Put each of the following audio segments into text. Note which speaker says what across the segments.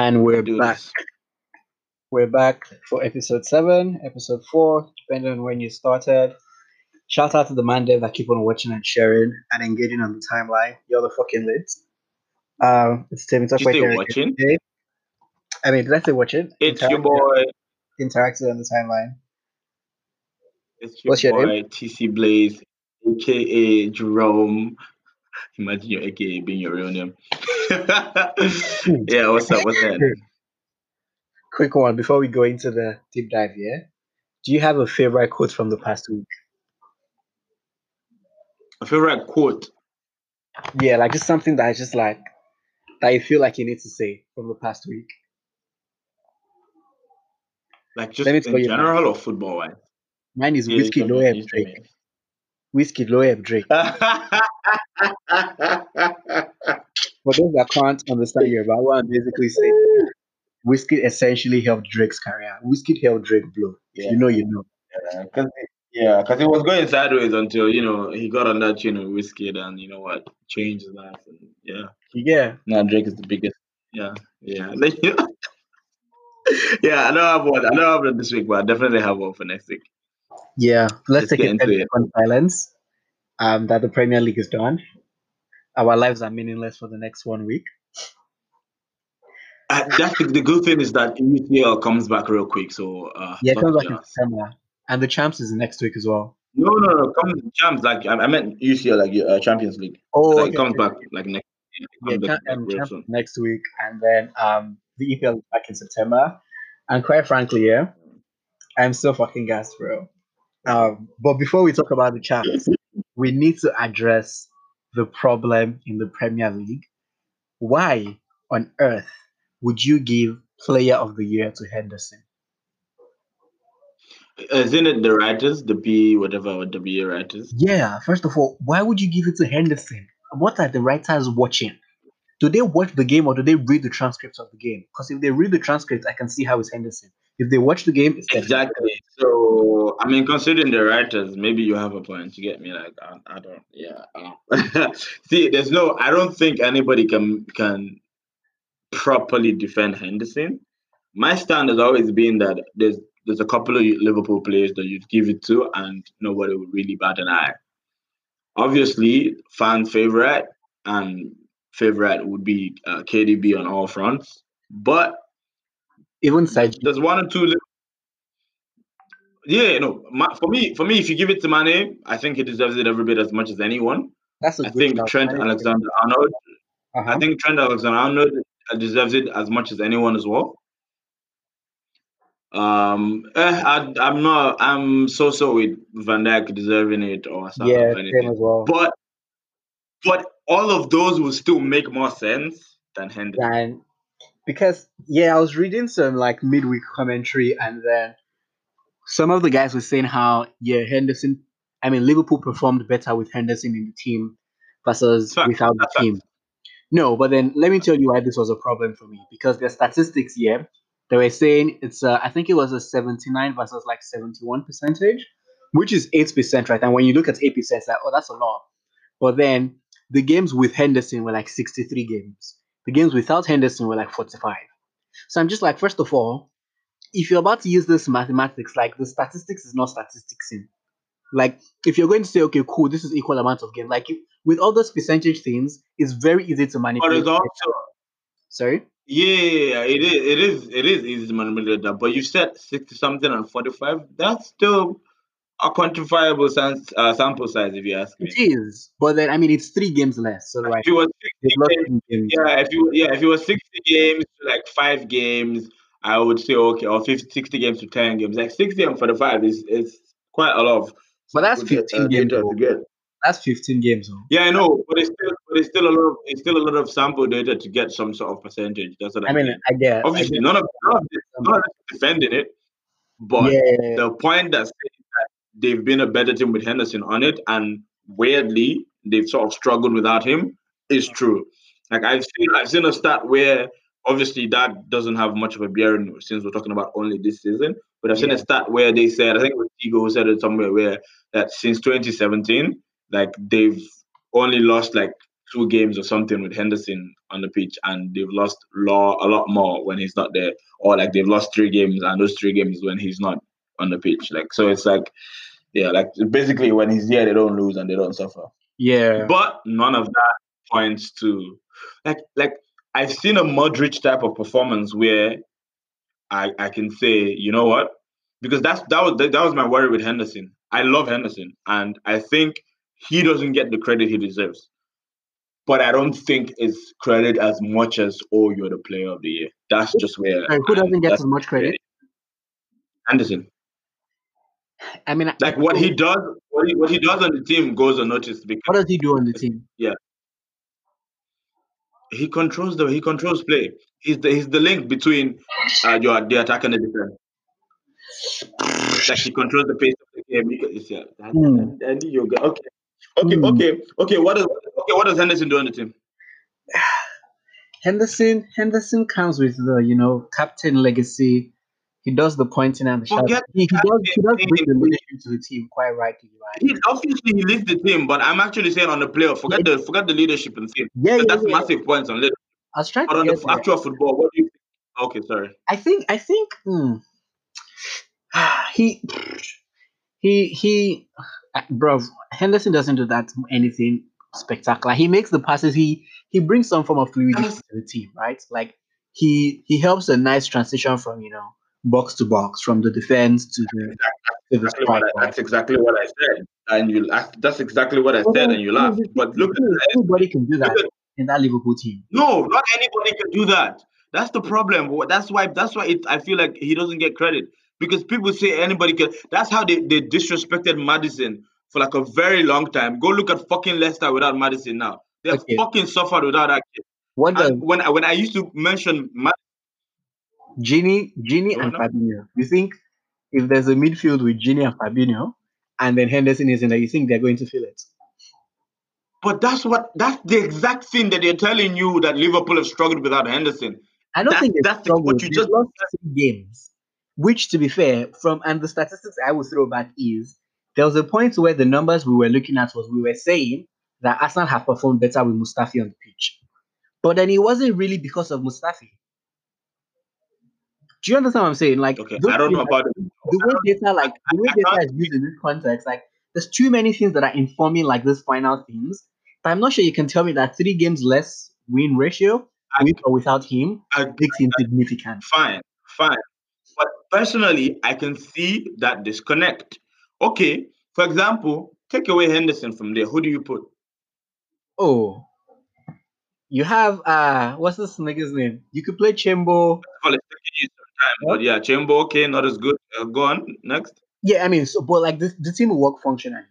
Speaker 1: And we're
Speaker 2: Let's do
Speaker 1: back.
Speaker 2: this.
Speaker 1: We're back for episode 7, episode 4, depending on when you started. Shout out to the man there that keep on watching and sharing and engaging on the timeline. You're the fucking lit. It's Timmy Talk
Speaker 2: Did you
Speaker 1: by
Speaker 2: say
Speaker 1: here
Speaker 2: watching?
Speaker 1: today. I mean, did I say watching?
Speaker 2: It's your boy.
Speaker 1: Interactive on the timeline.
Speaker 2: It's your
Speaker 1: What's your name?
Speaker 2: boy TC Blaze, aka Jerome. Imagine your AKA being your real name. Yeah, what's up? What's that?
Speaker 1: Quick one before we go into the deep dive here. Do you have a favorite quote from the past week?
Speaker 2: A favorite quote?
Speaker 1: Yeah, like just something that I just like that you feel like you need to say from the past week.
Speaker 2: Like just
Speaker 1: Let me tell
Speaker 2: in
Speaker 1: you mine.
Speaker 2: general or football wise?
Speaker 1: Mine is
Speaker 2: Yeah,
Speaker 1: Whiskey Loeb
Speaker 2: you tell
Speaker 1: Drake.
Speaker 2: me.
Speaker 1: Whiskey Loeb Drake. For those that can't understand Yoruba, what I'm basically saying, Whiskey essentially helped Drake's career. Whiskey helped Drake blow. If
Speaker 2: Yeah,
Speaker 1: you know, you know.
Speaker 2: because it was going sideways until he got on that Whiskey and you know what changed his life and yeah.
Speaker 1: Yeah.
Speaker 2: Now Drake is the biggest. Yeah. Yeah, I don't have one. I don't have one this week, but I definitely have one for next week.
Speaker 1: Yeah. Let's
Speaker 2: Let's
Speaker 1: take
Speaker 2: get
Speaker 1: a
Speaker 2: into
Speaker 1: 10-second silence. That the Premier League is done. Our lives are meaningless for the next 1 week.
Speaker 2: That's the good thing is that UCL comes back real quick. So
Speaker 1: Yeah, it
Speaker 2: fuck
Speaker 1: comes back in
Speaker 2: yours.
Speaker 1: September. And the champs is next week as well.
Speaker 2: No, comes champs like I meant UCL like Champions League.
Speaker 1: Oh,
Speaker 2: Like
Speaker 1: okay.
Speaker 2: it comes back like next. It
Speaker 1: Yeah,
Speaker 2: comes back like real
Speaker 1: champs
Speaker 2: soon.
Speaker 1: next week, and then the EPL is back in September. And quite frankly, yeah, I'm so fucking gassed, bro. But before we talk about the champs, we need to address the problem in the Premier League. Why on earth would you give Player of the Year to Henderson?
Speaker 2: Isn't it the writers, the B whatever or W writers?
Speaker 1: Yeah, first of all, why would you give it to Henderson? What are the writers watching? Do they watch the game or do they read the transcripts of the game? Because if they read the transcripts, I can see how it's Henderson. If they watch the game, it's definitely
Speaker 2: Exactly. So I mean, considering the writers, maybe you have a point. You get me? Like I don't. Yeah. See, there's no. I don't think anybody can properly defend Henderson. My stand has always been that there's a couple of Liverpool players that you'd give it to, and nobody would really bat an eye. Obviously, fan favorite and favorite would be KDB on all fronts, but
Speaker 1: even Sergio.
Speaker 2: there's one or two. Yeah, no. For me, if you give it to Mane, I think he deserves it every bit as much as anyone.
Speaker 1: That's a
Speaker 2: I
Speaker 1: good
Speaker 2: think
Speaker 1: shout.
Speaker 2: Trent Alexander-Arnold. I
Speaker 1: Uh-huh.
Speaker 2: think Trent Alexander-Arnold deserves it as much as anyone as well. I'm not. I'm so with Van Dijk deserving it or Salah
Speaker 1: Yeah,
Speaker 2: or
Speaker 1: same
Speaker 2: anything.
Speaker 1: as well.
Speaker 2: But all of those will still make more sense than Henderson.
Speaker 1: And because I was reading some like midweek commentary, and then some of the guys were saying how Henderson. I mean, Liverpool performed better with Henderson in the team versus
Speaker 2: Fact.
Speaker 1: without the
Speaker 2: That's fact.
Speaker 1: team. No, but then let me tell you why this was a problem for me because the statistics here they were saying it's I think it was a 79 versus like 71 percentage, which is 8%, right? And when you look at 8%, it's like, oh, that's a lot. But then the games with Henderson were like 63 games. The games without Henderson were like 45. So I'm just like, first of all, if you're about to use this mathematics, like the statistics is not statistics in. Like if you're going to say, okay, cool, this is equal amount of game. Like with all those percentage things, it's very easy to
Speaker 2: But
Speaker 1: manipulate.
Speaker 2: it's also
Speaker 1: Sorry.
Speaker 2: yeah, it is easy to manipulate that. But you said 60 something and 45. That's still a quantifiable sample size, if you ask
Speaker 1: It
Speaker 2: me.
Speaker 1: is, but then I mean it's 3 games less. So like
Speaker 2: If it was
Speaker 1: they've
Speaker 2: 60
Speaker 1: lost
Speaker 2: games,
Speaker 1: 3 games.
Speaker 2: if it was 60 games to like 5 games, I would say okay, or 50, 60 games to 10 games. Like 60 and 45 is quite a lot of
Speaker 1: But that's
Speaker 2: sample
Speaker 1: 15 games.
Speaker 2: data
Speaker 1: Though.
Speaker 2: to get.
Speaker 1: That's 15 games. Though.
Speaker 2: Yeah, I know, but it's still a lot of sample data to get some sort of percentage. That's what
Speaker 1: I
Speaker 2: I
Speaker 1: mean,
Speaker 2: mean.
Speaker 1: I get.
Speaker 2: Obviously, none of this is defending it, but
Speaker 1: Yeah,
Speaker 2: the point that they've been a better team with Henderson on it, and weirdly they've sort of struggled without him is true. Like I've seen a stat where obviously that doesn't have much of a bearing since we're talking about only this season, but I've seen a stat where they said I think it was Tigo who said it somewhere where that since 2017, like they've only lost like 2 games or something with Henderson on the pitch, and they've lost a lot more when he's not there, or like they've lost 3 games, and those 3 games when he's not on the pitch. Like, so it's like, yeah, like basically when he's there, they don't lose and they don't suffer.
Speaker 1: Yeah.
Speaker 2: But none of that points to like I've seen a Modric type of performance where I can say, you know what? Because that was my worry with Henderson. I love Henderson, and I think he doesn't get the credit he deserves. But I don't think it's credit as much as, oh, you're the player of the year. That's just where.
Speaker 1: Who doesn't get as much credit?
Speaker 2: Henderson.
Speaker 1: I mean,
Speaker 2: like what he does on the team goes unnoticed. Because
Speaker 1: what does he do on the team?
Speaker 2: Yeah, he controls play. He's the link between the attack and the defense. Like, he controls the pace of the game. And you go, okay. What does Henderson do on the team?
Speaker 1: Henderson comes with the captain legacy. He does the pointing and the shot. He does bring the leadership to the team quite rightly, right?
Speaker 2: Obviously he leads the team, but I'm actually saying on the player, forget the leadership in the team. Yeah, that's massive points on leadership.
Speaker 1: I was trying
Speaker 2: but on the actual football, what do you think? Okay, sorry.
Speaker 1: I think bro, Henderson doesn't do that anything spectacular. He makes the passes. He brings some form of fluidity to the team, right? Like he helps a nice transition from box to box, from the defense to the strike.
Speaker 2: That's exactly what I said, and that's exactly what I said, and you laugh. But look,
Speaker 1: nobody can do that in that Liverpool team.
Speaker 2: No, not anybody can do that. That's the problem. That's why I feel like he doesn't get credit, because people say anybody can. That's how they disrespected Maddison for like a very long time. Go look at fucking Leicester without Maddison now. They have fucking suffered without that kid. When I used to mention
Speaker 1: Gini and Fabinho, you think if there's a midfield with Gini and Fabinho, and then Henderson is in there, you think they're going to feel it?
Speaker 2: But that's the exact thing that they're telling you, that Liverpool have struggled without Henderson.
Speaker 1: I don't think that's what you just lost 3 games. Which, to be fair, and the statistics I will throw back is there was a point where the numbers we were looking at we were saying that Arsenal have performed better with Mustafi on the pitch, but then it wasn't really because of Mustafi. Do you understand what I'm saying? Like,
Speaker 2: I don't know about
Speaker 1: the way data is used in this context. Like, there's too many things that are informing like these final themes. But I'm not sure you can tell me that 3 games less win ratio, with or without him, makes him significant.
Speaker 2: Fine. But personally, I can see that disconnect. Okay, for example, take away Henderson from there. Who do you put?
Speaker 1: Oh, you have what's this nigga's name? You could play Chembo.
Speaker 2: But yeah, Chembo, okay, not as good. Go on, next.
Speaker 1: Yeah, I mean, but like the team will work functionally.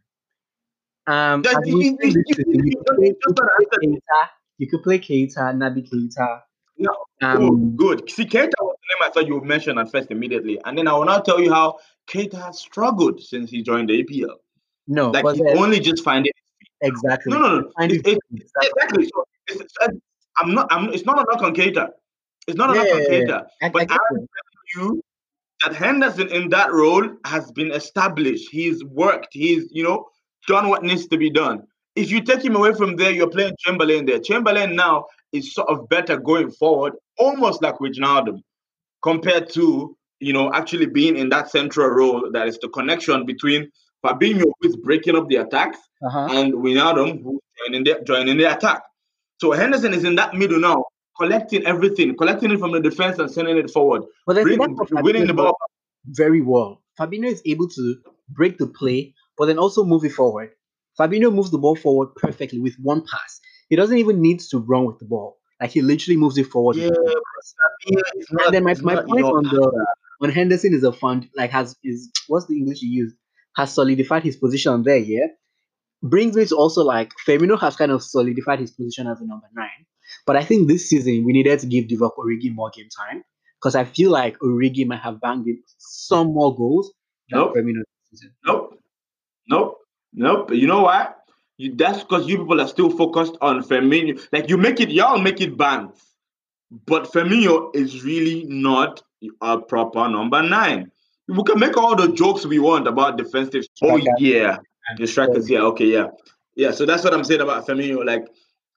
Speaker 1: You could play Keita, Naby Keita.
Speaker 2: No, good. See, Keita was the name I thought you would mention at first immediately, and then I will now tell you how Keita has struggled since he joined the APL.
Speaker 1: No,
Speaker 2: like he only just find it.
Speaker 1: Exactly.
Speaker 2: No. Exactly. So it's not a knock on Keita. It's not a knock on Keita. But I'm telling you that Henderson in that role has been established. He's worked. He's done what needs to be done. If you take him away from there, you're playing Chamberlain there. Chamberlain now is sort of better going forward, almost like Wijnaldum, compared to actually being in that central role that is the connection between Fabinho, who is breaking up the attacks, and Wijnaldum, who joining the attack. So Henderson is in that middle now, collecting everything, collecting it from the defense and sending it forward, winning the ball
Speaker 1: very well. Fabinho is able to break the play, but then also move it forward. Fabinho moves the ball forward perfectly with one pass. He doesn't even need to run with the ball. Like, he literally moves it forward.
Speaker 2: Yeah,
Speaker 1: and then my point on Henderson is what's the English you use? Has solidified his position there, yeah? Brings me to also like Firmino has kind of solidified his position as a number 9. But I think this season we needed to give Divock Origi more game time, because I feel like Origi might have banged in some more goals than Firmino this season.
Speaker 2: Nope. You know why? That's because you people are still focused on Firmino. Like, y'all make it bang. But Firmino is really not a proper number 9. We can make all the jokes we want about defensive. Oh yeah, the strikers. Yeah, okay, yeah. So that's what I'm saying about Firmino. Like,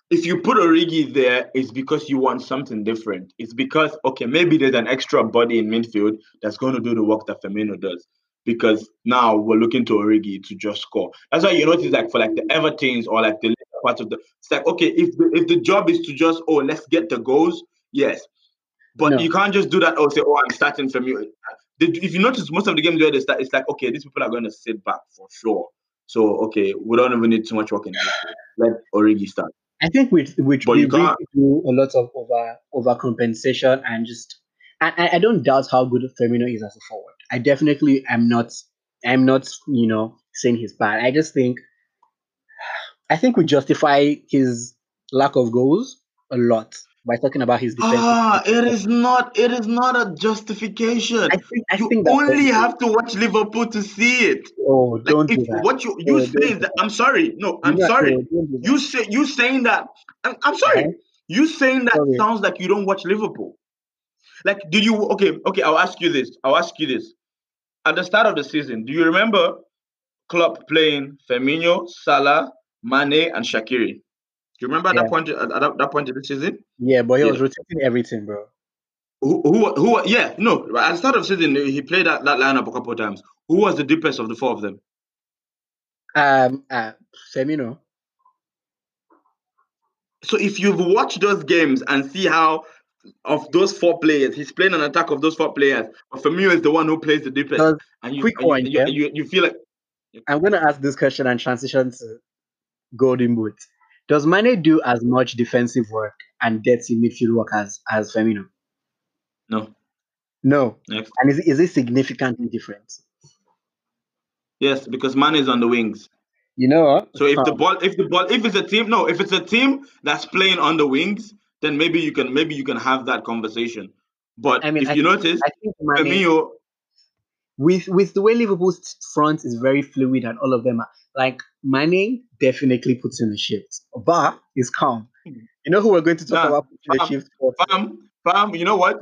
Speaker 2: if you put Origi there, it's because you want something different. It's because, okay, maybe there's an extra body in midfield that's going to do the work that Firmino does. Because now we're looking to Origi to just score. That's why you notice, like for like the Evertons or like the later parts of the, it's like, okay, if the job is to just, oh, let's get the goals, yes, but
Speaker 1: No,
Speaker 2: you can't just do that or say, oh, I'm starting Firmino. If you notice, most of the games where they start, it's like, okay, these people are going to sit back for sure. So okay, we don't even need too much work in this. Let Origi start.
Speaker 1: I think which
Speaker 2: But
Speaker 1: we
Speaker 2: you
Speaker 1: really
Speaker 2: can't.
Speaker 1: do a lot of overcompensation and just I don't doubt how good Firmino is as a forward. I definitely am not saying he's bad. I think we justify his lack of goals a lot by talking about his defensive.
Speaker 2: It is not. It is not a justification.
Speaker 1: I
Speaker 2: You
Speaker 1: think that's what
Speaker 2: only
Speaker 1: it is.
Speaker 2: have to watch Liverpool to see it.
Speaker 1: Oh,
Speaker 2: Like
Speaker 1: don't
Speaker 2: if
Speaker 1: do that.
Speaker 2: what you
Speaker 1: Oh,
Speaker 2: say
Speaker 1: don't
Speaker 2: is
Speaker 1: do
Speaker 2: that
Speaker 1: that.
Speaker 2: I'm sorry. No,
Speaker 1: You
Speaker 2: I'm
Speaker 1: know,
Speaker 2: sorry.
Speaker 1: no, don't do that.
Speaker 2: You saying that. I'm sorry.
Speaker 1: Right?
Speaker 2: You saying that
Speaker 1: Sorry.
Speaker 2: sounds like you don't watch Liverpool. Like, did you? Okay. I'll ask you this. At the start of the season, do you remember Klopp playing Firmino, Salah, Mane, and Shaqiri? Do you remember at
Speaker 1: Yeah.
Speaker 2: that point? At that point in the season?
Speaker 1: Yeah, but he
Speaker 2: Yeah.
Speaker 1: was rotating everything, bro.
Speaker 2: Yeah, no. At the start of the season, he played that lineup a couple of times. Who was the deepest of the four of them?
Speaker 1: Firmino.
Speaker 2: So if you've watched those games and see how of those four players, he's playing an attack of those four players, but Firmino is the one who plays the deepest,
Speaker 1: Does
Speaker 2: and
Speaker 1: quick one, yeah.
Speaker 2: you feel like
Speaker 1: I'm gonna ask this question and transition to Golden Boot. Does Mane do as much defensive work and dirty midfield work as Firmino?
Speaker 2: no.
Speaker 1: No.
Speaker 2: Next,
Speaker 1: And is it significantly different?
Speaker 2: yes, because Mane is on the wings.
Speaker 1: You know what?
Speaker 2: So if it's a team, no, if it's a team that's playing on the wings, then maybe you can have that conversation. But
Speaker 1: I mean,
Speaker 2: if you notice,
Speaker 1: I think Mane
Speaker 2: Firmino,
Speaker 1: with the way Liverpool's front is very fluid and all of them are like Mane definitely puts in a shift. But is calm. You know who we're going to talk
Speaker 2: nah,
Speaker 1: about putting a
Speaker 2: fam,
Speaker 1: shift for?
Speaker 2: fam, you know what?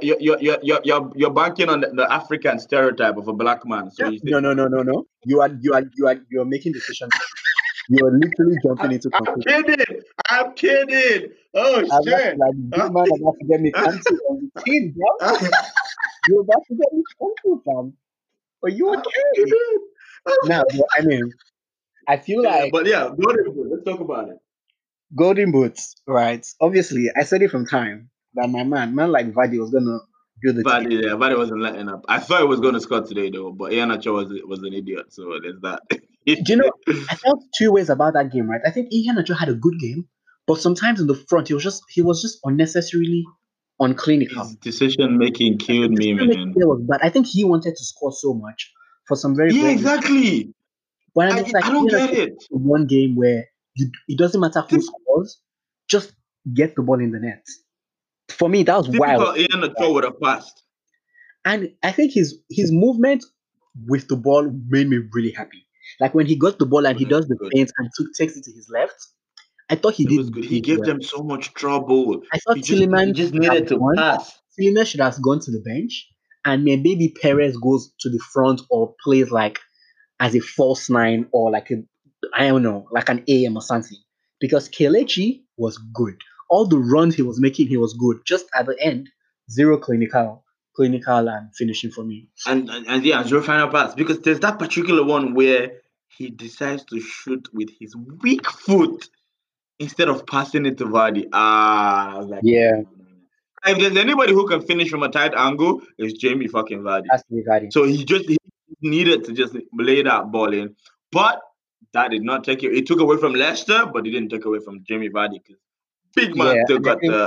Speaker 2: You're banking on the African stereotype of a black man. So you
Speaker 1: No,
Speaker 2: think
Speaker 1: no, no, no, no. You are making decisions. You are literally jumping into
Speaker 2: I'm
Speaker 1: conclusions.
Speaker 2: kidding. I'm kidding. Oh
Speaker 1: I'm not
Speaker 2: shit.
Speaker 1: like big man about to get me cancelled on the team, bro. You're about to get me cancelled, fam. Are you
Speaker 2: I'm
Speaker 1: okay?
Speaker 2: kidding.
Speaker 1: Now, bro, I mean, I feel
Speaker 2: Yeah,
Speaker 1: like
Speaker 2: but yeah, let's talk about it.
Speaker 1: Golden Boots, right? Obviously, I said it from time that man like Vardy was gonna build the team.
Speaker 2: Vardy wasn't letting up. I thought he was going to score today though, but Iheanacho was an idiot. So there's that.
Speaker 1: Do you know? I felt two ways about that game, right? I think Iheanacho had a good game, but sometimes in the front he was just unnecessarily unclinical.
Speaker 2: His decision making
Speaker 1: The
Speaker 2: killed me,
Speaker 1: decision making
Speaker 2: man.
Speaker 1: there was bad. I think he wanted to score so much for some very
Speaker 2: Yeah,
Speaker 1: bright.
Speaker 2: exactly.
Speaker 1: But I'm just like,
Speaker 2: I don't get it.
Speaker 1: one game where it doesn't matter who
Speaker 2: Typ-
Speaker 1: scores, just get the ball in the net. For me, that was wild.
Speaker 2: Typical Iheanacho would have passed.
Speaker 1: And I think his movement with the ball made me really happy. Like when he got the ball and
Speaker 2: It
Speaker 1: he
Speaker 2: was
Speaker 1: does the
Speaker 2: good.
Speaker 1: feint and takes it to his left, I thought he
Speaker 2: It was
Speaker 1: did
Speaker 2: good. He
Speaker 1: really
Speaker 2: gave
Speaker 1: well.
Speaker 2: them so much trouble.
Speaker 1: I thought
Speaker 2: He just needed to pass.
Speaker 1: Tielemans should have gone to the bench, and then maybe Perez goes to the front or plays like as a false nine or like I don't know, like an AM or something. Because Kelechi was good. All the runs he was making, he was good. Just at the end, zero clinical and finishing for me.
Speaker 2: And yeah, zero final pass. Because there's that particular one where he decides to shoot with his weak foot instead of passing it to Vardy. I was like,
Speaker 1: Yeah,
Speaker 2: no. If there's anybody who can finish from a tight angle, it's Jamie fucking Vardy.
Speaker 1: that's the Vardy.
Speaker 2: So he needed to just lay that ball in. But that did not take it. It took away from Leicester, but it didn't take away from Jamie Vardy because big man
Speaker 1: Yeah,
Speaker 2: still
Speaker 1: and I
Speaker 2: got
Speaker 1: think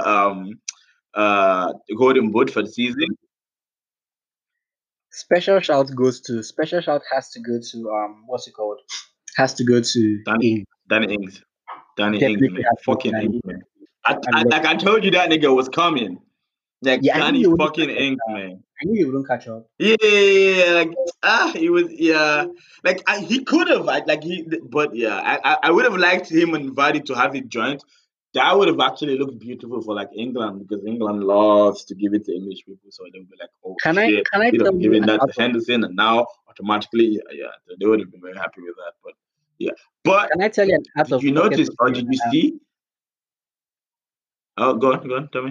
Speaker 2: the golden boot for the season.
Speaker 1: special shout has to go to what's it called? Has to go to
Speaker 2: Danny,
Speaker 1: Ing.
Speaker 2: Danny Ings. Danny Ings,
Speaker 1: Definitely
Speaker 2: man.
Speaker 1: has to go to
Speaker 2: Fucking
Speaker 1: Danny
Speaker 2: Ings,
Speaker 1: Ing.
Speaker 2: man.
Speaker 1: And let,
Speaker 2: Like I told you that nigga was coming. Like
Speaker 1: yeah, I knew
Speaker 2: Danny
Speaker 1: you wouldn't
Speaker 2: fucking
Speaker 1: catch up.
Speaker 2: Ings, man.
Speaker 1: I knew you wouldn't catch up.
Speaker 2: Yeah, like he was like he could have but yeah, I would have liked him and Vardy to have it joint. That would have actually looked beautiful for like England because England loves to give it to English people, so they'll be like, oh
Speaker 1: Can I
Speaker 2: shit,
Speaker 1: can I
Speaker 2: we'd
Speaker 1: tell
Speaker 2: have
Speaker 1: you
Speaker 2: given
Speaker 1: an
Speaker 2: that
Speaker 1: out
Speaker 2: to
Speaker 1: of
Speaker 2: Henderson, and now automatically, yeah, they would have been very happy with that. But yeah, but
Speaker 1: can I tell you an out
Speaker 2: did
Speaker 1: of
Speaker 2: you
Speaker 1: pocket
Speaker 2: notice or
Speaker 1: opinion
Speaker 2: did you
Speaker 1: I have?
Speaker 2: see? Oh, go on, tell me.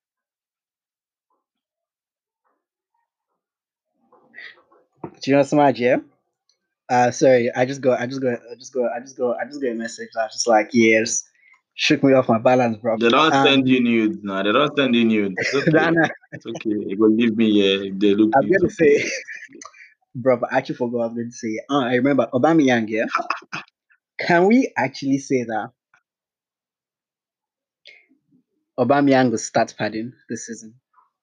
Speaker 1: Do you know Smudge? Yeah. Sorry, I just got a message. I was just like, yes, shook me off my balance, bro.
Speaker 2: They don't send you nudes now. They don't send you nudes. It's okay.
Speaker 1: Dana,
Speaker 2: It's okay. You go leave me here. If they look
Speaker 1: I'm
Speaker 2: you, it's
Speaker 1: gonna
Speaker 2: okay.
Speaker 1: say, bro, but I actually forgot what I was going to say. I remember Aubameyang. Yeah, can we actually say that Aubameyang will start padding this season?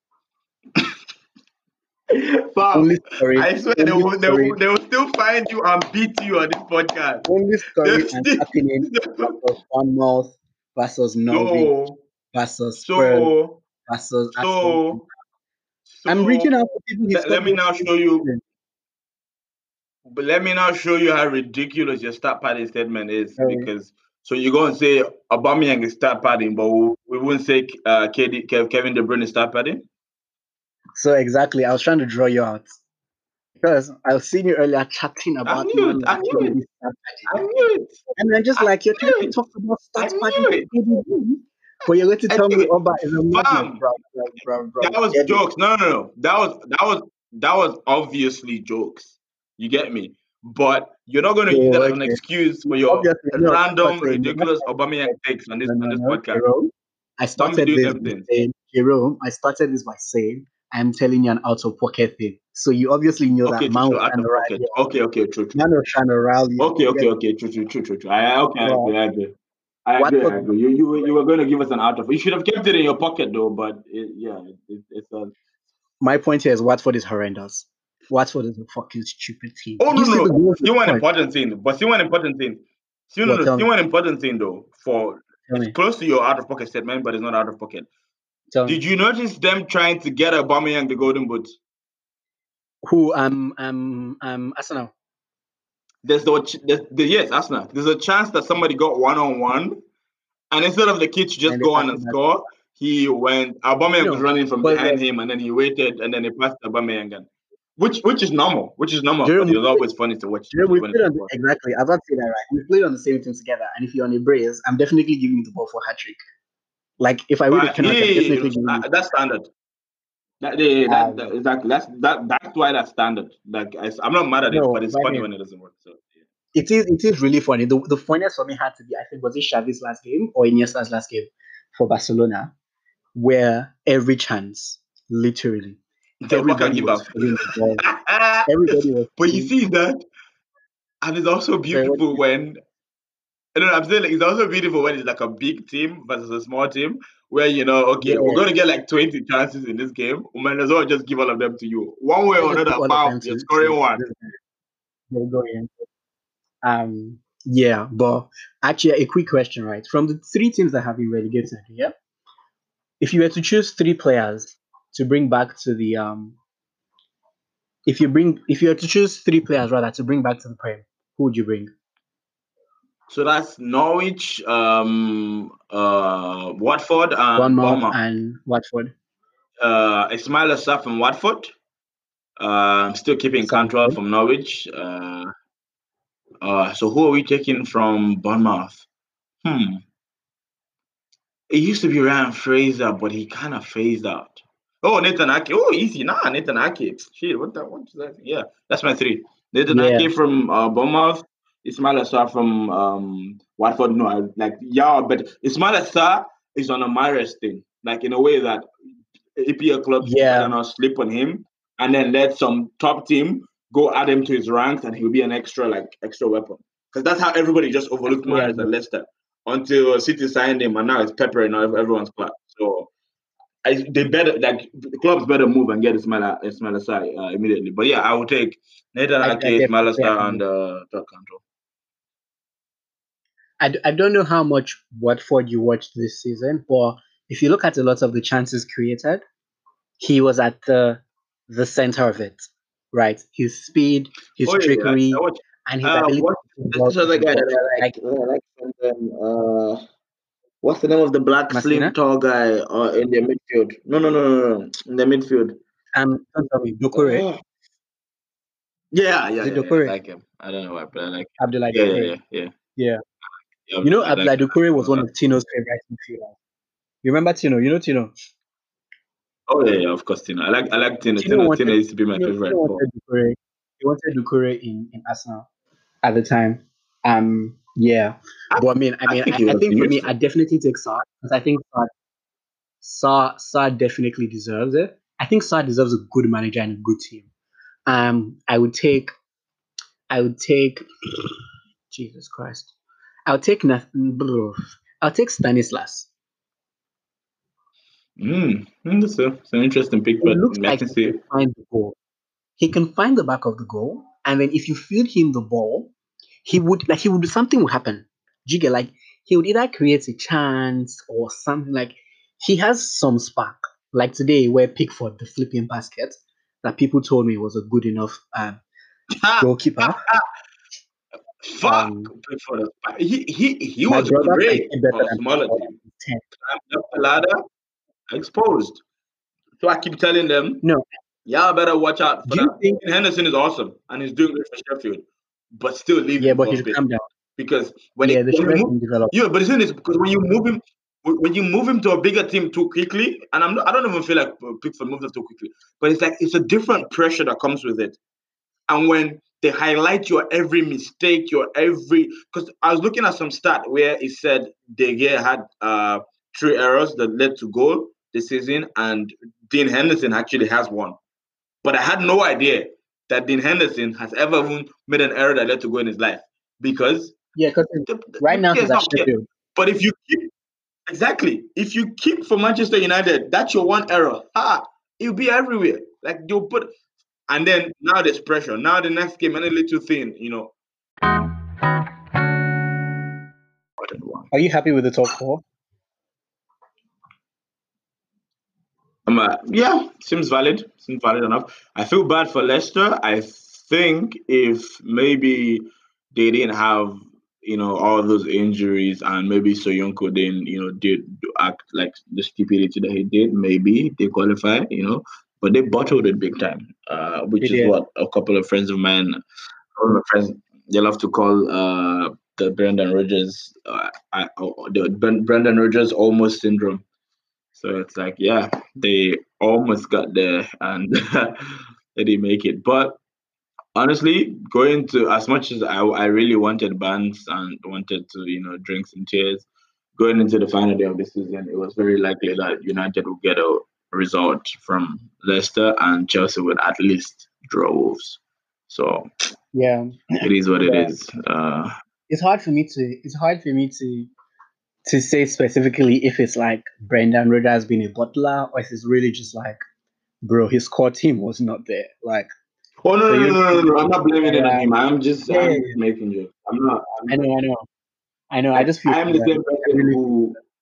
Speaker 2: Fam,
Speaker 1: Only scoring,
Speaker 2: I swear
Speaker 1: only scoring,
Speaker 2: they will still find you and beat you on this podcast.
Speaker 1: only
Speaker 2: They'll
Speaker 1: scoring and
Speaker 2: still
Speaker 1: happening versus Bournemouth, versus Norwich,
Speaker 2: so
Speaker 1: versus Spurs,
Speaker 2: so
Speaker 1: versus Aston.
Speaker 2: so
Speaker 1: I'm reaching out
Speaker 2: so
Speaker 1: to people he
Speaker 2: let
Speaker 1: scored
Speaker 2: me
Speaker 1: goals
Speaker 2: now
Speaker 1: this
Speaker 2: show you.
Speaker 1: season.
Speaker 2: But let me now show you how ridiculous your start padding statement is.
Speaker 1: Sorry.
Speaker 2: Because so you're going to say Aubameyang is start padding, but we wouldn't say Kevin De Bruyne is start padding.
Speaker 1: So exactly, I was trying to draw you out because I was seeing you earlier chatting
Speaker 2: I
Speaker 1: about
Speaker 2: knew
Speaker 1: man
Speaker 2: it. I
Speaker 1: like
Speaker 2: knew it.
Speaker 1: KDB start
Speaker 2: I
Speaker 1: padding,
Speaker 2: knew it.
Speaker 1: and then just
Speaker 2: I
Speaker 1: like you're trying
Speaker 2: knew
Speaker 1: to
Speaker 2: it.
Speaker 1: talk about
Speaker 2: I
Speaker 1: start
Speaker 2: knew
Speaker 1: padding for
Speaker 2: it.
Speaker 1: KDB, but you're going to
Speaker 2: I
Speaker 1: tell
Speaker 2: knew
Speaker 1: me
Speaker 2: it.
Speaker 1: Oba is a madness,
Speaker 2: Fam,
Speaker 1: bro.
Speaker 2: that was
Speaker 1: Get it?
Speaker 2: jokes. No. That was obviously jokes. You get me? But you're not going to use
Speaker 1: Oh,
Speaker 2: that as an
Speaker 1: okay.
Speaker 2: excuse for your
Speaker 1: Obviously, no. That's what I'm
Speaker 2: random,
Speaker 1: saying. That's
Speaker 2: ridiculous
Speaker 1: why
Speaker 2: Aubameyang takes on this
Speaker 1: no,
Speaker 2: podcast.
Speaker 1: Jerome. I
Speaker 2: Don't be
Speaker 1: started
Speaker 2: doing
Speaker 1: this
Speaker 2: them
Speaker 1: by
Speaker 2: things.
Speaker 1: saying, Jerome. I started this by saying, I'm telling you an out of pocket thing. So you obviously know that
Speaker 2: Okay,
Speaker 1: man was
Speaker 2: out
Speaker 1: trying
Speaker 2: of
Speaker 1: to rile
Speaker 2: pocket.
Speaker 1: you up.
Speaker 2: Okay, true.
Speaker 1: Man was trying to rile you up.
Speaker 2: Okay,
Speaker 1: You get
Speaker 2: true. I
Speaker 1: well,
Speaker 2: agree.
Speaker 1: what was
Speaker 2: I agree. You were going to give us an out of. You should have kept it in your pocket though. But it's a.
Speaker 1: my point here is Watford is horrendous. Watford is a fucking stupid team.
Speaker 2: Oh
Speaker 1: Do you see
Speaker 2: no!
Speaker 1: the goals they
Speaker 2: See one
Speaker 1: scored?
Speaker 2: important thing. But see one important thing. See no
Speaker 1: What
Speaker 2: no.
Speaker 1: tell
Speaker 2: See
Speaker 1: me,
Speaker 2: one important thing though. For
Speaker 1: tell
Speaker 2: it's
Speaker 1: me,
Speaker 2: close to your out of pocket statement, but it's not out of pocket.
Speaker 1: tell me.
Speaker 2: Did you notice them trying to get Aubameyang the golden boot?
Speaker 1: Who Arsenal.
Speaker 2: Yes, Arsenal. There's a chance that somebody got 1-on-1. And instead of the kid to just
Speaker 1: And they
Speaker 2: go on
Speaker 1: passed
Speaker 2: and
Speaker 1: it back.
Speaker 2: score, he went. Aubameyang was
Speaker 1: No.
Speaker 2: running from
Speaker 1: But
Speaker 2: behind him, and then he waited, and then he passed Aubameyang again, which is normal. Which is normal, but
Speaker 1: Jerome,
Speaker 2: it was always funny to watch
Speaker 1: Jerome, we
Speaker 2: when it
Speaker 1: played
Speaker 2: was
Speaker 1: on
Speaker 2: scored.
Speaker 1: exactly. I was about to say that right. We played on the same team together, and if you're on a brace, I'm definitely giving you the ball for a hat trick. Like if I win a
Speaker 2: But
Speaker 1: penalty, I'm
Speaker 2: yeah,
Speaker 1: definitely giving you.
Speaker 2: that's standard. That
Speaker 1: Um,
Speaker 2: exactly that's why that's standard. Like I'm not mad at it, but
Speaker 1: no,
Speaker 2: it's
Speaker 1: but I
Speaker 2: funny
Speaker 1: mean,
Speaker 2: when it doesn't work. So yeah.
Speaker 1: it is really funny. The funniest for me had to be, I think, was it Xavi's last game or Iniesta's last game for Barcelona, where every chance, literally,
Speaker 2: They'll can
Speaker 1: everybody
Speaker 2: give
Speaker 1: was
Speaker 2: up.
Speaker 1: feeling the ball. Everybody was
Speaker 2: But you
Speaker 1: feeling.
Speaker 2: see that, and it's also
Speaker 1: Sorry, what?
Speaker 2: beautiful when I don't know. I'm saying like, it's also beautiful when it's like a big team versus a small team, where okay, we're
Speaker 1: Yeah,
Speaker 2: going to get like 20 chances in this game. We might as well just give all of them to you. One way
Speaker 1: let's
Speaker 2: or
Speaker 1: just give
Speaker 2: another,
Speaker 1: all of
Speaker 2: bam,
Speaker 1: them
Speaker 2: you're
Speaker 1: to
Speaker 2: scoring one.
Speaker 1: this guy. They'll go in. Yeah, but actually, a quick question, right? From the three teams that have been relegated, yeah, if you were to choose three players to bring back to the if you were to choose three players rather to bring back to the Prem, who would you bring?
Speaker 2: So that's Norwich, Watford, and
Speaker 1: Bournemouth
Speaker 2: Bournemouth.
Speaker 1: and Watford.
Speaker 2: Ismail Assar from Watford. Still keeping
Speaker 1: Sounds
Speaker 2: control
Speaker 1: good.
Speaker 2: from Norwich. So who are we taking from Bournemouth? Hmm. It used to be Ryan Fraser, but he kind of phased out. Oh, Nathan Ake. Oh, easy. Nah, Nathan Ake. Shit, what is that? Yeah, that's my three. Nathan
Speaker 1: Yeah,
Speaker 2: Ake from Bournemouth. Ismail Assar from Watford. No, yeah, but Ismail Assar is on a Mahrez thing. Like in a way that EPL clubs
Speaker 1: yeah,
Speaker 2: better not sleep on him and then let some top team go add him to his ranks and he'll be an extra weapon. Because that's how everybody just
Speaker 1: I
Speaker 2: overlooked
Speaker 1: fully
Speaker 2: Mahrez
Speaker 1: agree.
Speaker 2: at Leicester until City signed him and now it's Pepper and everyone's class. So they better the clubs better move and get Ismail Assar immediately. But yeah, I will take Nathan
Speaker 1: I
Speaker 2: Ake, Ismail
Speaker 1: definitely
Speaker 2: Assar, and
Speaker 1: agree.
Speaker 2: top control.
Speaker 1: I don't know how much Watford you watched this season, but if you look at a lot of the chances created, he was at the center of it, right? His speed, his
Speaker 2: Oh yeah, I
Speaker 1: trickery,
Speaker 2: watch.
Speaker 1: and his ability
Speaker 2: What
Speaker 1: to put
Speaker 2: There's
Speaker 1: balls
Speaker 2: this
Speaker 1: into
Speaker 2: other
Speaker 1: the
Speaker 2: guy
Speaker 1: box.
Speaker 2: that
Speaker 1: Like
Speaker 2: I like from them. What's the name of the black, slim,
Speaker 1: Masina,
Speaker 2: tall guy in the midfield? No. In the midfield.
Speaker 1: don't tell me Dokore.
Speaker 2: Oh,
Speaker 1: Is it
Speaker 2: I
Speaker 1: Dokore?
Speaker 2: like him. I don't know why, but I like him.
Speaker 1: Abdullah Dokore.
Speaker 2: Yeah.
Speaker 1: Yeah.
Speaker 2: Yeah,
Speaker 1: You know,
Speaker 2: I like
Speaker 1: Abdullah
Speaker 2: him.
Speaker 1: Dokore was one of Tino's favorite midfielders. You remember Tino? You know Tino?
Speaker 2: Oh yeah, of course, Tina. I like Tina.
Speaker 1: Tino
Speaker 2: Tina
Speaker 1: wanted
Speaker 2: used to be my
Speaker 1: Tino
Speaker 2: favorite. But
Speaker 1: wanted Doucouré. He wanted Doucouré in Arsenal at the time. Yeah.
Speaker 2: I,
Speaker 1: But
Speaker 2: I think he
Speaker 1: I
Speaker 2: would have
Speaker 1: think
Speaker 2: been
Speaker 1: for me,
Speaker 2: useful.
Speaker 1: I definitely take Saad because I think Saad definitely deserves it. I think Saad deserves a good manager and a good team. I would take I would take Jesus Christ. I'll take I'll take Stanislas.
Speaker 2: It's an interesting pick,
Speaker 1: It
Speaker 2: but
Speaker 1: looks
Speaker 2: I
Speaker 1: like
Speaker 2: can
Speaker 1: he
Speaker 2: see.
Speaker 1: can find the goal. He can find the back of the goal, and then if you feed him the ball, he would something will happen. Do you get like he would either create a chance or something like he has some spark. Like today, where Pickford the flipping basket that people told me was a good enough goalkeeper.
Speaker 2: Fuck
Speaker 1: Um,
Speaker 2: Pickford. He
Speaker 1: my
Speaker 2: was
Speaker 1: brother can
Speaker 2: great
Speaker 1: keep better
Speaker 2: on a
Speaker 1: than
Speaker 2: smaller
Speaker 1: Pickford
Speaker 2: team.
Speaker 1: at 10.
Speaker 2: Climbed up the ladder, exposed. So I keep telling them,
Speaker 1: No,
Speaker 2: y'all better watch out for
Speaker 1: do you
Speaker 2: that.
Speaker 1: think?
Speaker 2: Dean Henderson is awesome and he's doing great for Sheffield, but still leave
Speaker 1: Yeah,
Speaker 2: him
Speaker 1: but
Speaker 2: for
Speaker 1: he
Speaker 2: a
Speaker 1: should
Speaker 2: bit
Speaker 1: calm down.
Speaker 2: because
Speaker 1: Yeah, the
Speaker 2: when you
Speaker 1: should let
Speaker 2: move,
Speaker 1: him develop.
Speaker 2: yeah, but the thing is because when you move him to a bigger team too quickly, and I don't even feel like Pickford moved up too quickly, but it's like it's a different pressure that comes with it. And when they highlight your every mistake, your every because I was looking at some stat where it said De Gea had 3 errors that led to goal this season, and Dean Henderson actually has one. But I had no idea that Dean Henderson has ever even made an error that led to goal in his life because
Speaker 1: Yeah, because
Speaker 2: the
Speaker 1: right now
Speaker 2: player
Speaker 1: he's
Speaker 2: is
Speaker 1: at
Speaker 2: not here.
Speaker 1: Sheffield.
Speaker 2: But if you keep exactly, if you keep for Manchester United, that's your one error. It'll be everywhere. Like you'll put and then now there's pressure. Now the next game, any little thing, important one.
Speaker 1: Are you happy with the top four?
Speaker 2: Yeah, seems valid. Seems valid enough. I feel bad for Leicester. I think if maybe they didn't have, all those injuries and maybe Soyuncu didn't, did act like the stupidity that he did, maybe they qualify, but they bottled it big time,
Speaker 1: They
Speaker 2: which is
Speaker 1: did.
Speaker 2: what a couple of friends of mine, one of my friends, they love to call the Brendan Rodgers, Brendan Rodgers almost syndrome. So it's like, yeah, they almost got there and they didn't make it. But honestly, going to as much as I really wanted Barnes and wanted to, drink some tears, going into the final day of the season, it was very likely that United would get a result from Leicester and Chelsea would at least draw Wolves. So
Speaker 1: Yeah,
Speaker 2: it is what it
Speaker 1: but
Speaker 2: is.
Speaker 1: it's hard for me to say specifically if it's like Brendan Rodgers being a butler or if it's really just like, bro, his core team was not there. Like,
Speaker 2: Oh no,
Speaker 1: so
Speaker 2: no, no,
Speaker 1: you
Speaker 2: no, no, no! I'm not blaming it on him.
Speaker 1: yeah,
Speaker 2: I'm
Speaker 1: yeah,
Speaker 2: just
Speaker 1: yeah.
Speaker 2: making jokes. I'm not. I'm
Speaker 1: I
Speaker 2: not.
Speaker 1: know, I know, I know. I
Speaker 2: Like
Speaker 1: just feel
Speaker 2: I'm
Speaker 1: for
Speaker 2: the
Speaker 1: them.
Speaker 2: same
Speaker 1: I
Speaker 2: person
Speaker 1: really feel for
Speaker 2: who,
Speaker 1: them.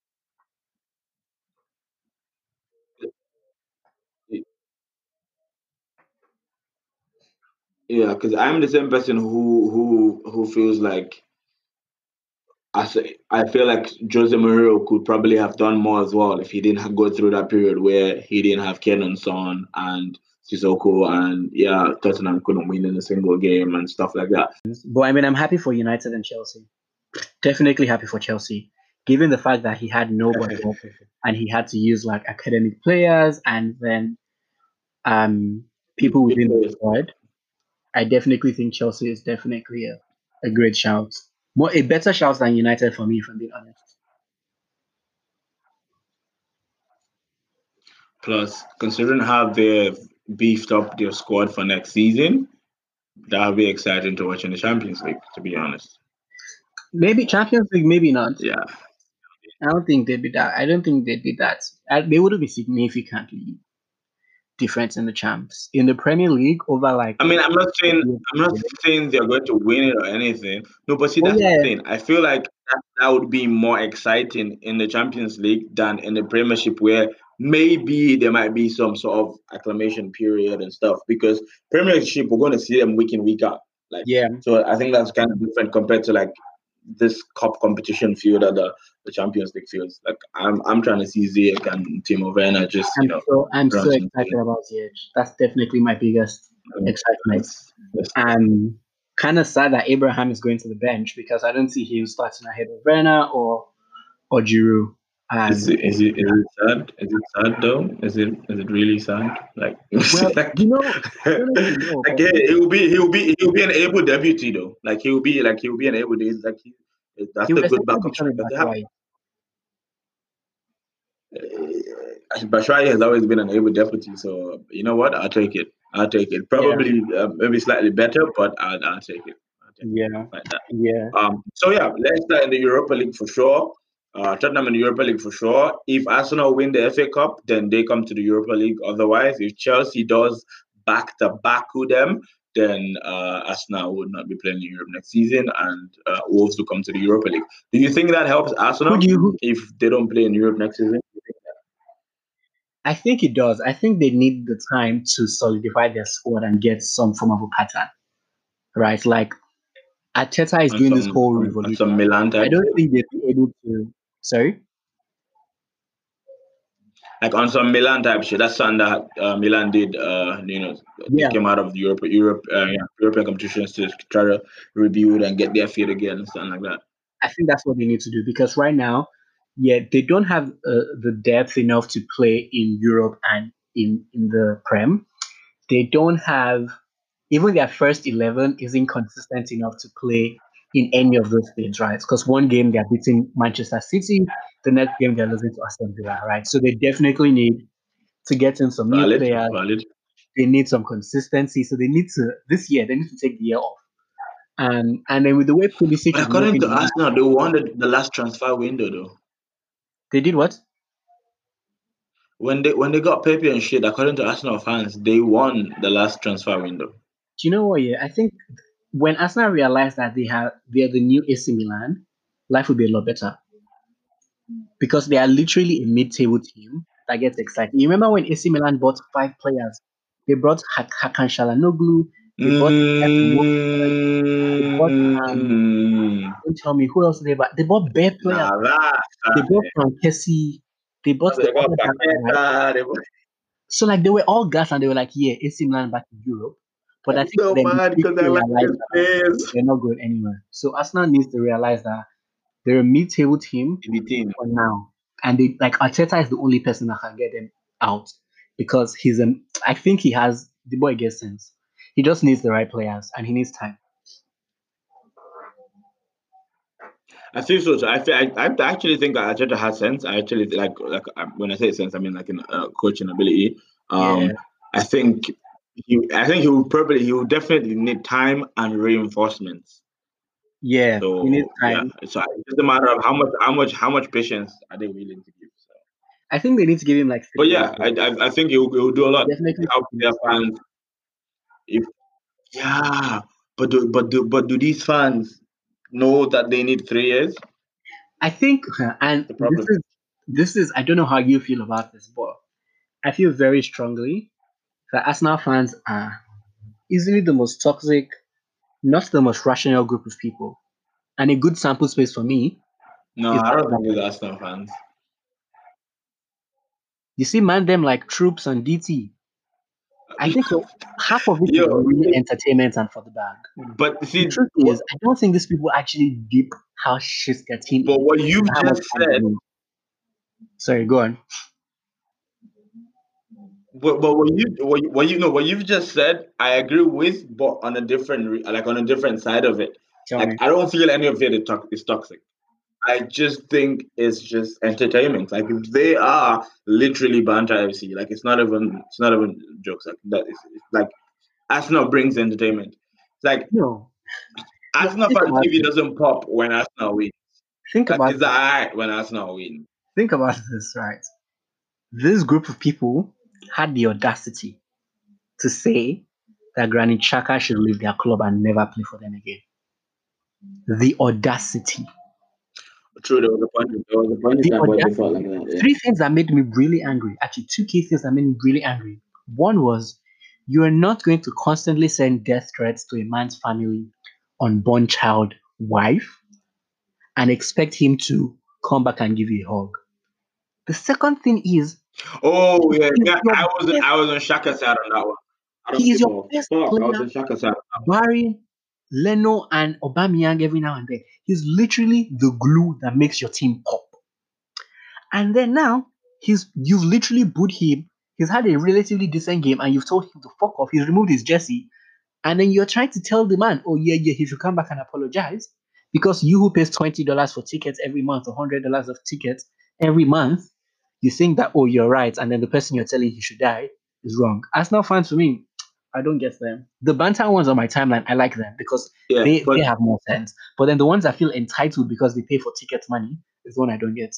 Speaker 2: yeah, because I'm the same person who feels like I feel like Jose Mourinho could probably have done more as well if he didn't go through that period where he didn't have Kenan Son and Sissoko and yeah, Tottenham couldn't win in a single game and stuff like that.
Speaker 1: But I'm happy for United and Chelsea. Definitely happy for Chelsea, given the fact that he had nobody and he had to use like academic players and then um people within the squad. I definitely think Chelsea is definitely a great shout. More a better shout than United for me, if I'm being honest.
Speaker 2: Plus, considering how they've beefed up their squad for next season, that'll be exciting to watch in the Champions League. To be honest,
Speaker 1: Maybe Champions League, maybe not.
Speaker 2: yeah.
Speaker 1: I don't think they'd be that. I don't think they'd be that. They wouldn't be significantly different in the champs in the Premier League over like.
Speaker 2: I mean, I'm not saying they're going to win it or anything. No, but see,
Speaker 1: Oh
Speaker 2: that's the
Speaker 1: yeah,
Speaker 2: thing. I feel like that would be more exciting in the Champions League than in the Premiership, where maybe there might be some sort of acclamation period and stuff. Because Premiership, we're going to see them week in week out. Like,
Speaker 1: yeah.
Speaker 2: so I think that's kind of different compared to like this cup competition field that the Champions League fields. Like, I'm trying to see Ziyech and Timo Werner just
Speaker 1: I'm
Speaker 2: run
Speaker 1: so
Speaker 2: something.
Speaker 1: excited about Ziyech. That's definitely my biggest excitement.
Speaker 2: That's
Speaker 1: I'm kind of sad that Abraham is going to the bench because I don't see him starting ahead of Werner or Giroud. And
Speaker 2: is it sad? Is it sad though? Is it really sad? Like
Speaker 1: well,
Speaker 2: like
Speaker 1: I don't know if you know,
Speaker 2: like
Speaker 1: but
Speaker 2: yeah, he'll be an able deputy though. He'll be an able
Speaker 1: he
Speaker 2: that's
Speaker 1: will
Speaker 2: a good
Speaker 1: essentially
Speaker 2: backup
Speaker 1: become a
Speaker 2: striker to have.
Speaker 1: Batshuayi.
Speaker 2: Bashai has always been an able deputy, so you know what? I'll take it. I'll take it.
Speaker 1: Yeah,
Speaker 2: Probably maybe slightly better, but I'll take it. I'll take it.
Speaker 1: yeah,
Speaker 2: Like that.
Speaker 1: yeah.
Speaker 2: So yeah, Leicester in the Europa League for sure. Tottenham in the Europa League for sure. If Arsenal win the FA Cup, then they come to the Europa League. Otherwise, if Chelsea does back to back with them, then Arsenal would not be playing in Europe next season, and Wolves will come to the Europa League. Do you think that helps
Speaker 1: Who
Speaker 2: Arsenal
Speaker 1: do you?
Speaker 2: if they don't play in Europe next season?
Speaker 1: I think it does. I think they need the time to solidify their squad and get some form of a pattern, right? Like Arteta is
Speaker 2: On
Speaker 1: doing this
Speaker 2: some
Speaker 1: whole
Speaker 2: on some
Speaker 1: revolution.
Speaker 2: Milan
Speaker 1: I
Speaker 2: type
Speaker 1: don't
Speaker 2: shit?
Speaker 1: think they'll be able to. Sorry.
Speaker 2: Like on some Milan type shit. That's something that Milan did. They
Speaker 1: Yeah,
Speaker 2: came out of European competitions to try to rebuild and get their feet again and something like that.
Speaker 1: I think that's what they need to do because right now, yeah, they don't have the depth enough to play in Europe and in the Prem. They don't have even their first 11 isn't consistent enough to play in any of those things, right? Because one game they're beating Manchester City, the next game they're losing to Aston Villa, right? So they definitely need to get in some new
Speaker 2: Valid,
Speaker 1: players.
Speaker 2: valid.
Speaker 1: They need some consistency. So they need to this year they need to take the year off. And then with the way Pulisic
Speaker 2: But
Speaker 1: is
Speaker 2: according
Speaker 1: moving,
Speaker 2: to Arsenal, they won the last transfer window though.
Speaker 1: they did what?
Speaker 2: When they got Pepe and shit, according to Arsenal fans, they won the last transfer window.
Speaker 1: Do you know what? Yeah, I think when Arsenal realized that they're the new AC Milan, life would be a lot better because they are literally a mid-table team that gets excited. You remember when AC Milan bought 5 players? They brought Hakan Çalhanoğlu, they bought Evan Wolfsberg, they bought
Speaker 2: Mm,
Speaker 1: don't tell me who else they bought. They bought bare players.
Speaker 2: nah,
Speaker 1: They bought Frank Kessie, they bought the
Speaker 2: they got
Speaker 1: other guy, right?
Speaker 2: Paqueta. They got,
Speaker 1: So like they were all gas and they were like, yeah, AC Milan back in Europe. But I
Speaker 2: I'm
Speaker 1: think
Speaker 2: so
Speaker 1: then they
Speaker 2: mad because I
Speaker 1: quickly
Speaker 2: like
Speaker 1: realized
Speaker 2: his
Speaker 1: that
Speaker 2: players.
Speaker 1: they're not going anywhere. So Arsenal needs to realize that they're a mid-table team
Speaker 2: In the team.
Speaker 1: for now, and they like Arteta is the only person that can get them out because I think he has the boy gets sense. He just needs the right players and he needs time.
Speaker 2: I think so. I actually think that Arteta has sense. I actually when I say sense, I mean like in coaching ability.
Speaker 1: Yeah,
Speaker 2: Um, I think he will definitely need time and reinforcements.
Speaker 1: yeah, he needs
Speaker 2: So yeah,
Speaker 1: time.
Speaker 2: so it's just a matter of how much patience are they willing to give. So,
Speaker 1: I think they need to give him like
Speaker 2: but
Speaker 1: 3 years.
Speaker 2: yeah, I think he'll do a lot to
Speaker 1: Definitely
Speaker 2: help
Speaker 1: 3
Speaker 2: their
Speaker 1: years.
Speaker 2: fans. If yeah, but do these fans know that they need 3 years?
Speaker 1: I think, and
Speaker 2: The problem.
Speaker 1: this is I don't know how you feel about this, but I feel very strongly that Arsenal fans are easily the most toxic, not the most rational group of people. And a good sample space for me
Speaker 2: No,
Speaker 1: is
Speaker 2: I don't
Speaker 1: Arsenal
Speaker 2: think it's
Speaker 1: fans.
Speaker 2: Arsenal fans.
Speaker 1: You see, man, them like troops on DT. I think half of it is
Speaker 2: Yo,
Speaker 1: really entertainment and for the bag.
Speaker 2: but
Speaker 1: The
Speaker 2: see,
Speaker 1: truth is, I don't think these people actually deep how shit their team
Speaker 2: but
Speaker 1: is
Speaker 2: what
Speaker 1: and
Speaker 2: you've
Speaker 1: how much
Speaker 2: just
Speaker 1: time they
Speaker 2: said,
Speaker 1: need. Sorry, go on.
Speaker 2: but what you've just said, I agree with, but on a different, on a different side of it.
Speaker 1: Tell
Speaker 2: Like
Speaker 1: me.
Speaker 2: I don't feel any of it is toxic. I just think it's just entertainment. Like if they are literally banter FC, like it's not even jokes. Like that is it's like Arsenal brings entertainment. It's like
Speaker 1: No, no.
Speaker 2: Arsenal
Speaker 1: Think
Speaker 2: fan
Speaker 1: about
Speaker 2: TV
Speaker 1: this.
Speaker 2: doesn't pop when Arsenal win.
Speaker 1: Think
Speaker 2: Like
Speaker 1: about
Speaker 2: it's
Speaker 1: this.
Speaker 2: alright when Arsenal win.
Speaker 1: Think about this, right? This group of people had the audacity to say that Granit Xhaka should leave their club and never play for them again. The audacity.
Speaker 2: True, there was a point in
Speaker 1: The
Speaker 2: time where they felt
Speaker 1: audacity.
Speaker 2: like that. Yeah.
Speaker 1: 3 things that made me really angry. Actually, 2 cases that made me really angry. One was you are not going to constantly send death threats to a man's family, unborn child, wife, and expect him to come back and give you a hug. The second thing is
Speaker 2: Oh yeah,
Speaker 1: he's
Speaker 2: yeah.
Speaker 1: your best,
Speaker 2: I was on Shaka's side on that one. I don't
Speaker 1: he is
Speaker 2: give
Speaker 1: your
Speaker 2: a
Speaker 1: best
Speaker 2: fuck. I was
Speaker 1: player,
Speaker 2: on Shaka's side.
Speaker 1: barring Leno and Aubameyang every now and then. He's literally the glue that makes your team pop. And then now you've literally booed him. He's had a relatively decent game, and you've told him to fuck off. He's removed his jersey, and then you're trying to tell the man, oh yeah, he should come back and apologize because you who pays $20 for tickets every month, or $100 of tickets every month, you think that oh you're right, and then the person you're telling he should die is wrong. Arsenal fans, for me, I don't get them. The banter ones on my timeline, I like them because
Speaker 2: Yeah,
Speaker 1: they
Speaker 2: but
Speaker 1: have more sense. But then the ones that feel entitled because they pay for ticket money is the one I don't get.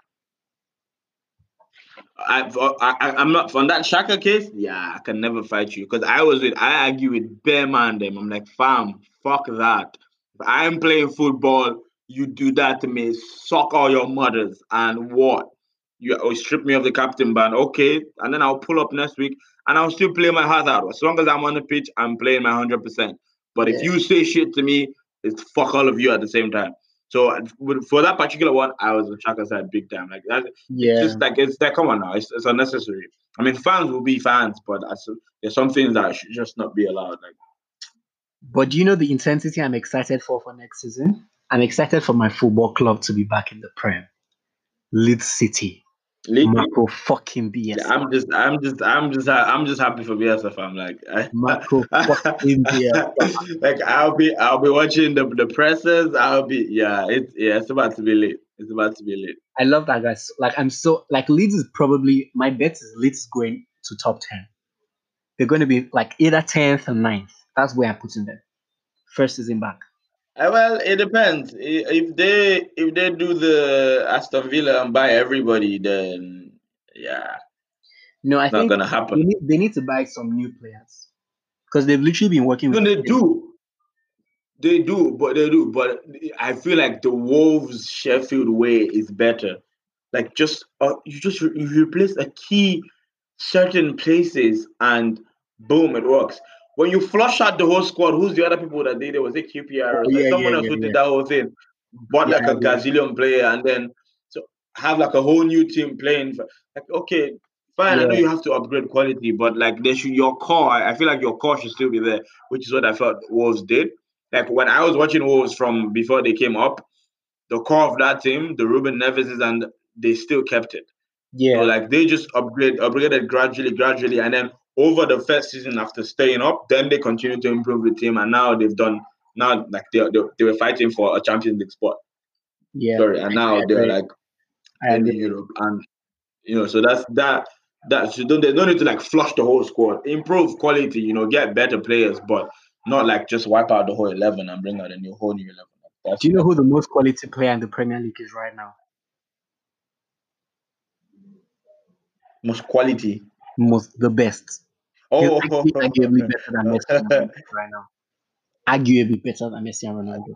Speaker 2: I'm not on that Shaka case. Yeah, I can never fight you because I argue with bare man them. I'm like, fam, fuck that. If I'm playing football, you do that to me, suck all your mothers, and what? You strip me of the captain band, okay? And then I'll pull up next week and I'll still play my heart out. As long as I'm on the pitch, I'm playing my 100%. But if
Speaker 1: Yeah.
Speaker 2: you say shit to me, it's fuck all of you at the same time. So for that particular one, I was on Shaka side big time. Like that, it's
Speaker 1: Yeah.
Speaker 2: just like it's like come on now, it's unnecessary. I mean, fans will be fans, but there's some things that should just not be allowed. Like,
Speaker 1: But do you know the intensity I'm excited for next season? I'm excited for my football club to be back in the Prem. Leeds City.
Speaker 2: lately,
Speaker 1: Marco fucking
Speaker 2: yeah,
Speaker 1: BSF.
Speaker 2: I'm just happy for BSF. I'm like,
Speaker 1: Marco fucking BSF.
Speaker 2: like I'll be watching the presses. It's about to be lit. It's about to be lit.
Speaker 1: I love that guys. Like I'm so like Leeds is probably my bet is Leeds going to top 10. They're going to be like either 10th or 9th. That's where I'm putting them. First season back.
Speaker 2: Well, it depends. If they do the Aston Villa and buy everybody, then yeah,
Speaker 1: No, I
Speaker 2: it's not
Speaker 1: think
Speaker 2: gonna happen.
Speaker 1: they need to buy some new players because they've literally been working
Speaker 2: No,
Speaker 1: with.
Speaker 2: they do. But I feel like the Wolves Sheffield way is better. Like you replace a key certain places and boom, it works. When you flush out the whole squad, who's the other people that did it? Was it QPR
Speaker 1: Oh
Speaker 2: or
Speaker 1: yeah, yeah,
Speaker 2: someone else
Speaker 1: yeah,
Speaker 2: who
Speaker 1: yeah.
Speaker 2: did that whole thing? Bought
Speaker 1: Yeah,
Speaker 2: like
Speaker 1: I
Speaker 2: a
Speaker 1: agree.
Speaker 2: gazillion player and then so have like a whole new team playing. Like okay, fine. I know
Speaker 1: Yeah,
Speaker 2: you have to upgrade quality, but like your core. I feel like your core should still be there, which is what I felt Wolves did. Like when I was watching Wolves from before they came up, the core of that team, the Ruben Neveses, and they still kept it. So
Speaker 1: yeah,
Speaker 2: like they just upgraded gradually, and then over the first season after staying up, then they continued to improve the team, and now like they were fighting for a Champions League spot.
Speaker 1: yeah.
Speaker 2: Sorry, and
Speaker 1: I
Speaker 2: now they're
Speaker 1: agree.
Speaker 2: like
Speaker 1: I
Speaker 2: playing in
Speaker 1: agree.
Speaker 2: Europe, and so that's you don't they don't need to like flush the whole squad, improve quality, get better players, but not like just wipe out the whole 11 and bring out a whole new 11.
Speaker 1: Do you know
Speaker 2: That's
Speaker 1: who the most quality player in the Premier League is right now?
Speaker 2: most quality.
Speaker 1: The best. He's
Speaker 2: Oh,
Speaker 1: actually arguably better than Messi and Ronaldo right now. Arguably better than Messi and Ronaldo.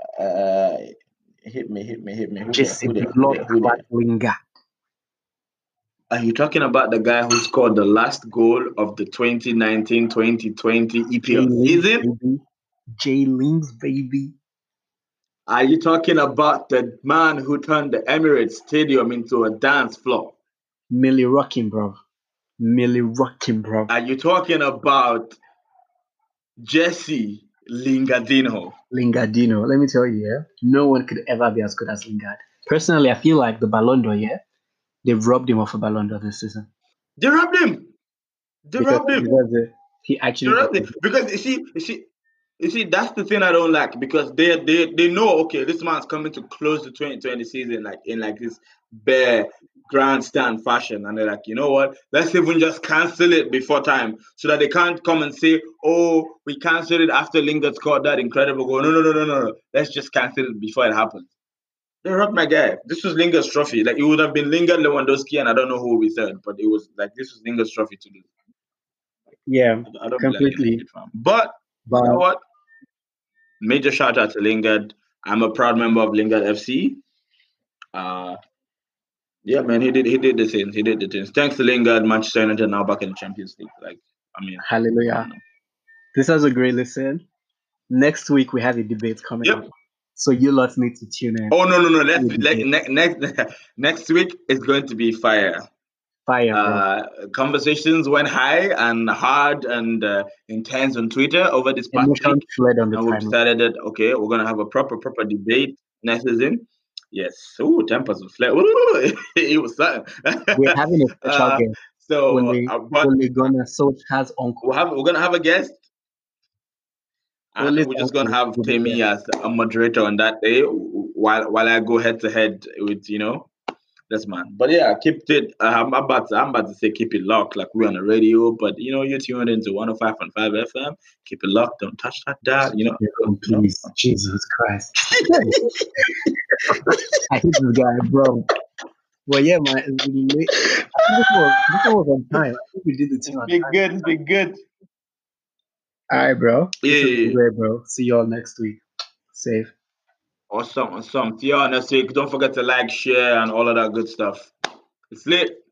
Speaker 2: hit me. Who there?
Speaker 1: Jesse
Speaker 2: Who there? Who
Speaker 1: Blood
Speaker 2: there? Who there?
Speaker 1: Lingard.
Speaker 2: Are you talking about the guy who scored the last goal of the 2019-2020
Speaker 1: Jay
Speaker 2: EPL
Speaker 1: Links,
Speaker 2: season?
Speaker 1: baby. Jay Links, baby.
Speaker 2: Are you talking about the man who turned the Emirates Stadium into a dance floor?
Speaker 1: Millie rocking, bro. Millie rocking, bro.
Speaker 2: Are you talking about Jesse Lingardino?
Speaker 1: Lingardino. Let me tell you, yeah, no one could ever be as good as Lingard. Personally, I feel like the Ballon d'Or, yeah, they've robbed him of a Ballon d'Or this season
Speaker 2: They robbed him. They
Speaker 1: because
Speaker 2: robbed him.
Speaker 1: he
Speaker 2: They
Speaker 1: actually
Speaker 2: robbed
Speaker 1: got
Speaker 2: him.
Speaker 1: it.
Speaker 2: Because you see, that's the thing I don't like because they know okay, this man's coming to close the 2020 season like in like this bare grandstand fashion, and they're like, you know what? Let's even just cancel it before time so that they can't come and say, oh, we canceled it after Lingard scored that incredible goal. No. Let's just cancel it before it happens. They robbed my guy. This was Lingard's trophy. Like it would have been Lingard, Lewandowski, and I don't know who will be third, but it was like this was Lingard's trophy to lose.
Speaker 1: Yeah,
Speaker 2: I don't be like giving
Speaker 1: completely.
Speaker 2: it from. But you know
Speaker 1: But
Speaker 2: what? Major shout out to Lingard. I'm a proud member of Lingard FC. Uh yeah, man, he did the things. He did the things. Thanks to Lingard, Manchester United now back in the Champions League. Like, I mean, come
Speaker 1: hallelujah.
Speaker 2: on now.
Speaker 1: This was a great listen. Next week we have a debate coming
Speaker 2: Yep.
Speaker 1: up, so you lots need to tune in.
Speaker 2: Oh no. Let's
Speaker 1: The
Speaker 2: like
Speaker 1: debate.
Speaker 2: next week is going to be fire.
Speaker 1: Fire, bro.
Speaker 2: Conversations went high and hard and intense on Twitter over this past
Speaker 1: Emotion
Speaker 2: week,
Speaker 1: fled on the
Speaker 2: and we've
Speaker 1: timeline.
Speaker 2: decided that okay, we're gonna have a proper debate next season. Yes. Ooh, tempers will flare. Ooh, it was something.
Speaker 1: We're having a special guest.
Speaker 2: So, but
Speaker 1: Ole Gunnar Solskjaer's uncle.
Speaker 2: we're gonna have a guest, and
Speaker 1: Ole's
Speaker 2: we're just gonna
Speaker 1: uncle
Speaker 2: have
Speaker 1: will be
Speaker 2: Timmy
Speaker 1: there.
Speaker 2: as a moderator on that day, while I go head to head with this man. But yeah, keep it. I'm about to say keep it locked, like we're on the radio. But you tuned into 105.5 FM. Keep it locked. Don't touch that dial.
Speaker 1: Please, Jesus Christ. I hate this guy, bro. Well, yeah, man. I think this was on time. I think we did the thing on time.
Speaker 2: Be good.
Speaker 1: All right, bro.
Speaker 2: Yeah,
Speaker 1: This has been
Speaker 2: yeah.
Speaker 1: great, bro. See you all next week. Safe.
Speaker 2: Awesome. See y'all next week. Don't forget to like, share, and all of that good stuff. It's lit.